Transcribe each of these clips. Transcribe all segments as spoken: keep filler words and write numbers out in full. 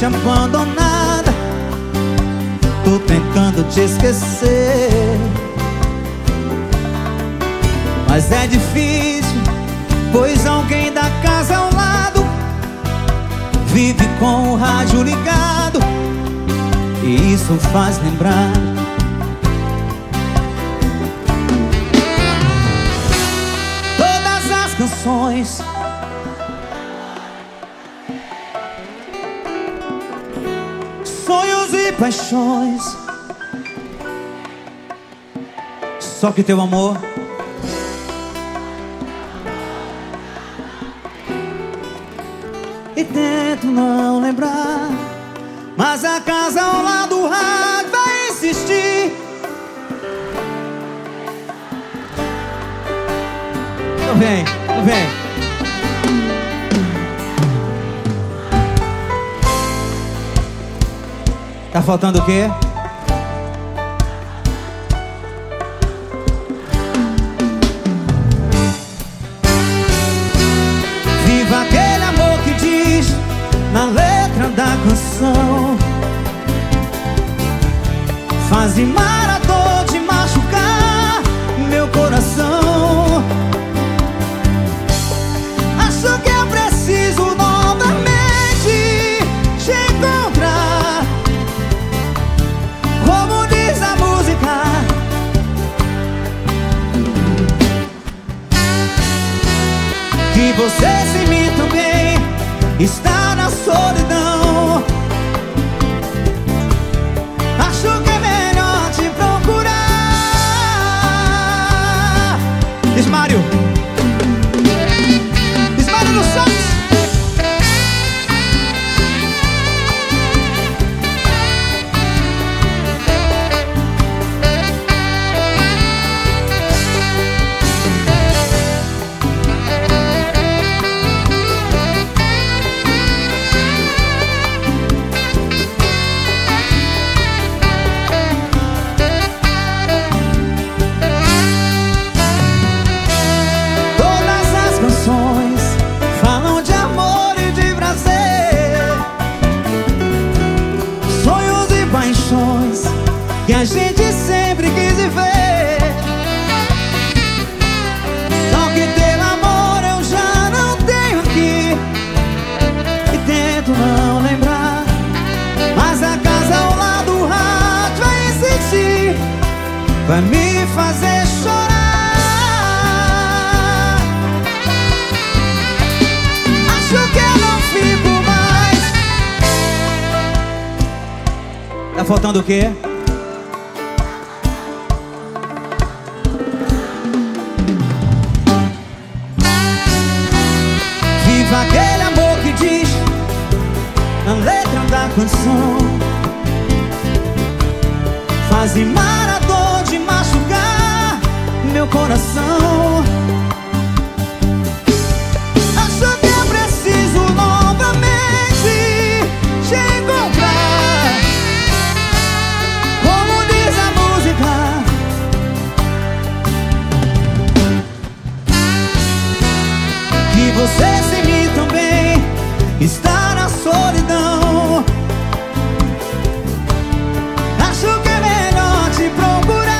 triste, abandonada. Tô tentando te esquecer, mas é difícil, pois alguém da casa ao lado vive com o rádio ligado, e isso faz lembrar todas as canções, sonhos e paixões. Só que teu amor e tento não lembrar, mas a casa ao lado do rádio vai insistir. Tô bem, tô bem. Tá faltando o quê? Viva aquele amor que diz na letra da canção, faz rimar a dor de machucar meu coração. Acho que eu preciso novamente te encontrar, como diz a música. Que você sem mim também está na solidão. Acho que é melhor te procurar. Ismário, Ismário do Santos. Falam de amor e de prazer, sonhos e paixões que a gente sempre quis viver. Só que teu amor eu já não tenho aqui, e tento não lembrar, mas a casa ao lado do rádio vai insistir, vai me fazer chorar. Que eu não fico mais. Tá faltando o quê? Viva aquele amor que diz na letra da canção, faz rimar a dor de machucar meu coração. Você sem mim também está na solidão. Acho que é melhor te procurar.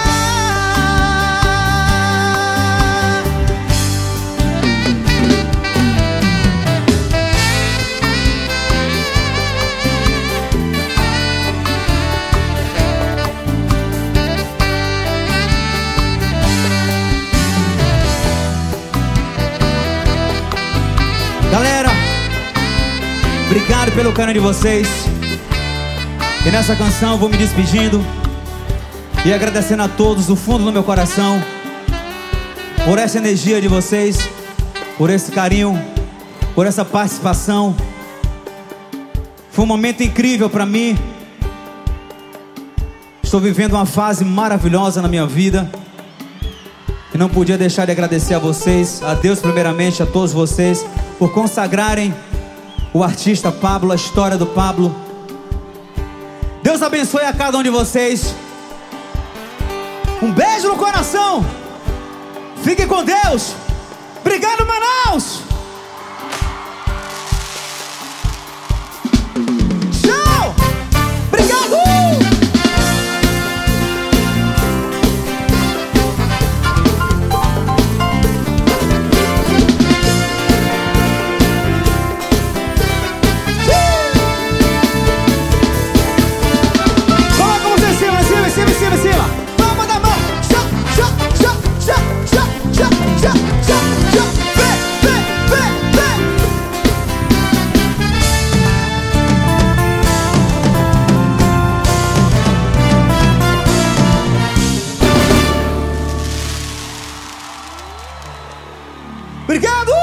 Galera, obrigado pelo carinho de vocês. E nessa canção eu vou me despedindo e agradecendo a todos do fundo do meu coração por essa energia de vocês, por esse carinho, por essa participação. Foi um momento incrível para mim. Estou vivendo uma fase maravilhosa na minha vida e não podia deixar de agradecer a vocês, a Deus primeiramente, a todos vocês, por consagrarem o artista Pablo, a história do Pablo. Deus abençoe a cada um de vocês. Um beijo no coração. Fiquem com Deus. Obrigado, Manaus. Obrigado!